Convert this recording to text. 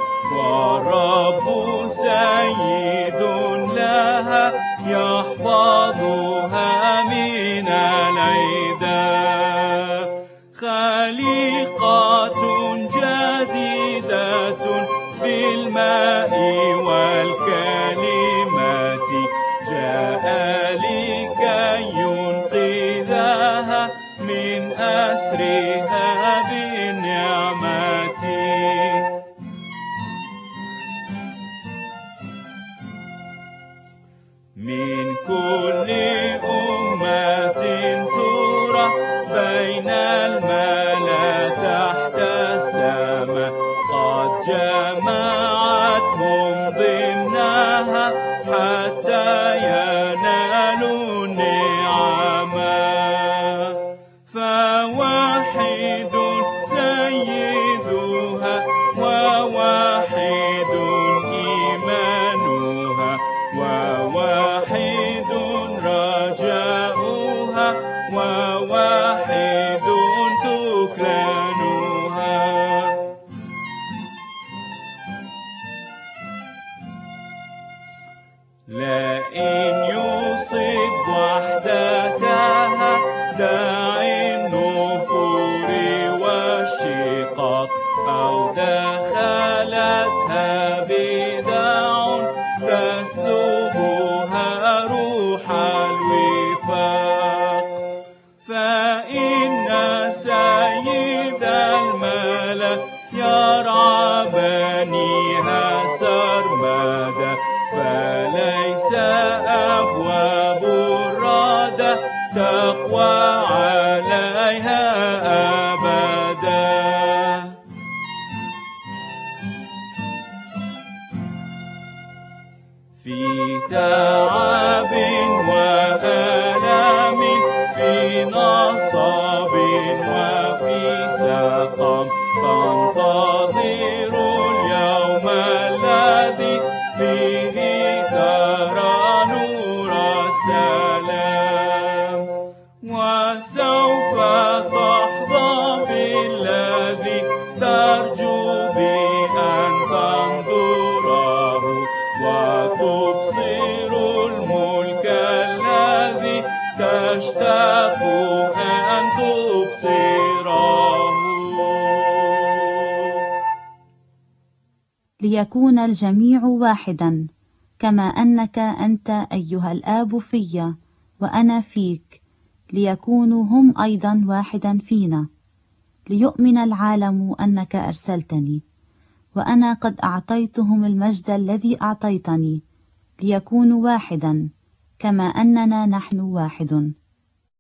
والرب سيد لها يحفظها من العداء. خليقة جديدة بالماء والكلمات جاء لكي ينقذها من أسرها بالنعمة. من كل أمة ترى بين الملا تحت السماء قد جمعتهم ضمنها حتى ينالوا النعمة. فواحد سيدها وواحد إيمانها وواحد رجاؤها وواحد تكلانها. لئن يصب وحدتها داعي النفور والشقاق أو دخلتها بدع تسلبها روح الوفاق. فإن سيد الملا يرعى بنيها سرمدا فليس أبواب الردى تقوى عليها أبدا. في تعب وآلام في نصب وفي سقم تنتظر اليوم الذي فيه ترى نور السلام. وسوف تحظى بالذي ترجو بأن تنظره وتبصر الملك الذي تشتاق أن تبصره. ليكون الجميع واحدا كما أنك أنت أيها الآب في وأنا فيك، ليكونوا هم أيضا واحدا فينا، ليؤمن العالم أنك أرسلتني وأنا قد أعطيتهم المجد الذي أعطيتني، ليكونوا واحدا كما أننا نحن واحد.